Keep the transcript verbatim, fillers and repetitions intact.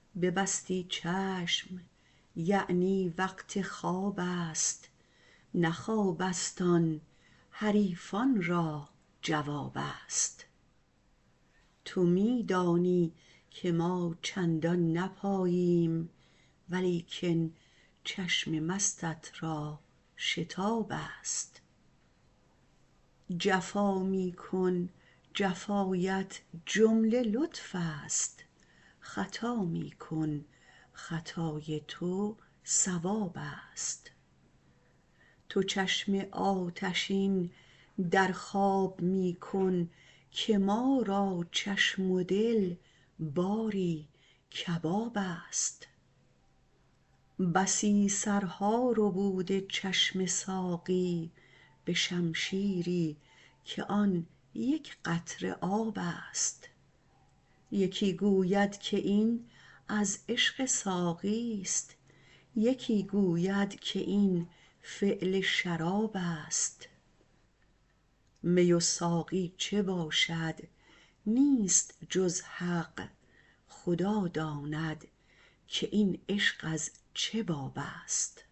ببستی چشم یعنی وقت خواب است، نه خواب است آن حریفان را جواب است. تو می دانی که ما چندان نپاییم، ولیکن چشم مستت را شتاب است. جفا می کن جفایت جمله لطف است، خطا می کن خطای تو صواب است. تو چشم آتشین در خواب می کن، که ما را چشم و دل باری کباب است. بسی سرها ربوده چشم ساقی، به شمشیری که آن یک قطره آب است. یکی گوید که این از عشق ساقی است، یکی گوید که این فعل شراب است. می و ساقی چه باشد نیست جز حق، خدا داند که این عشق از چه باب است.